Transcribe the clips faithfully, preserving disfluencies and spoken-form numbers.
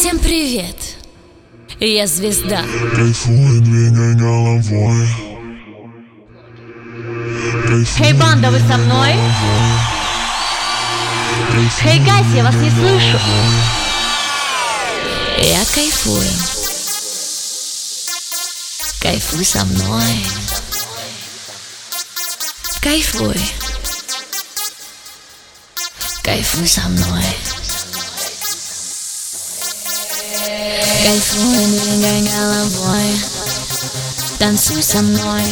Всем привет, я звезда. Кайфуй, двигай головой. Хей, банда, вы со мной? Хей, гайс, я вас не слышу. Я кайфую. Кайфуй со мной. Кайфуй. Кайфуй со мной. Кайфуй, двигай головой. Танцуй со мной.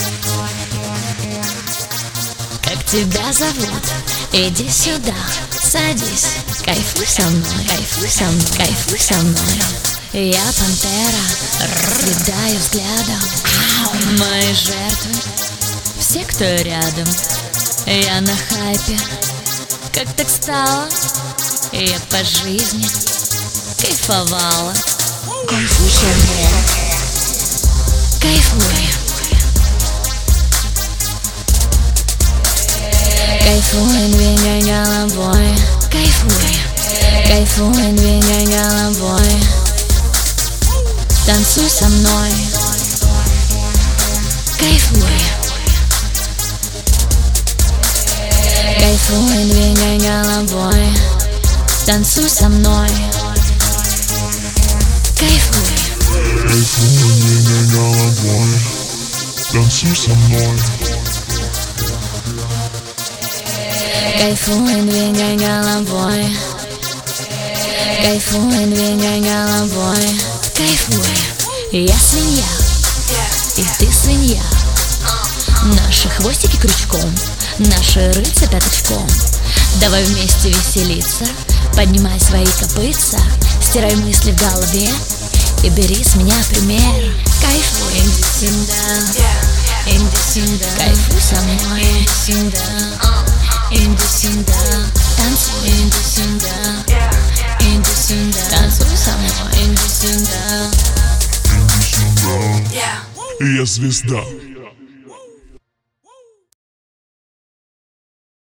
Как тебя зовут? Иди сюда, садись. Кайфуй со мной, кайфуй со мной, кайфуй со мной. Я пантера, съедаю взглядом. Ау, мои жертвы, все, кто рядом. Я на хайпе, как так стало? Я по жизни кайфовала. Кайфуй со мной. Кайфуй. Кайфуй, двигай головой. Кайфуй. Кайфуй, двигай головой. Танцуй со мной. Кайфуй. Кайфуй, двигай головой. Танцуй со мной. Кайфуй. Кайфуй, двигай головой. Танцуй со мной. Кайфуй, двигай головой. Кайфуй, двигай головой. Кайфуй. Я свинья, и ты свинья. Наши хвостики крючком, наши рыльца пяточком. Давай вместе веселиться, поднимай свои копытца, стирай мысли в голове и бери с меня пример. Кайфуй, иди сюда, иди сюда. Кайфуй со мной, иди сюда. Иди сюда, танцуй, иди сюда. Иди сюда, танцуй со мной, иди сюда. Иди сюда. Я звезда.